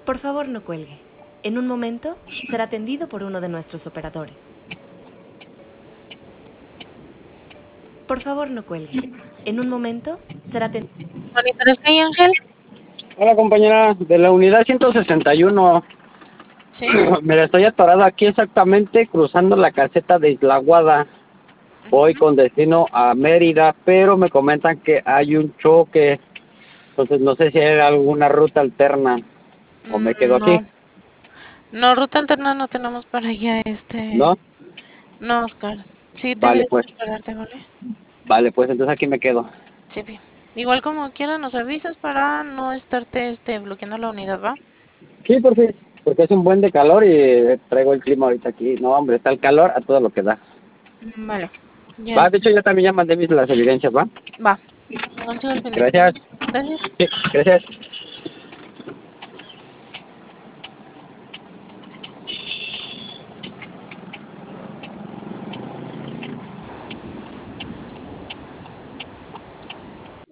Por favor, no cuelgue. En un momento será atendido por uno de nuestros operadores. Por favor, no cuelgue. En un momento será atendido. ¿Monitores hay, Ángel? Hola, compañera, de la unidad 161. Sí. Mira, estoy atorado aquí exactamente cruzando la caseta de Islaguada. Voy con destino a Mérida, pero me comentan que hay un choque. Entonces no sé si hay alguna ruta alterna o me quedo aquí, No. No, ruta alterna no tenemos para allá, ¿no? No, Oscar. Sí, Vale, deberías pues. esperarte, ¿vale? Vale, pues entonces aquí me quedo. Sí, bien. Igual como quiera nos avisas para no estarte bloqueando la unidad, ¿va? Sí, porque es un buen de calor y traigo el clima ahorita aquí. No, hombre, está el calor a todo lo que da. Vale. Ya Va, de hecho está. yo también ya mandé las evidencias, ¿va? Va. Consigo el pendiente. Gracias. Gracias. Sí, gracias.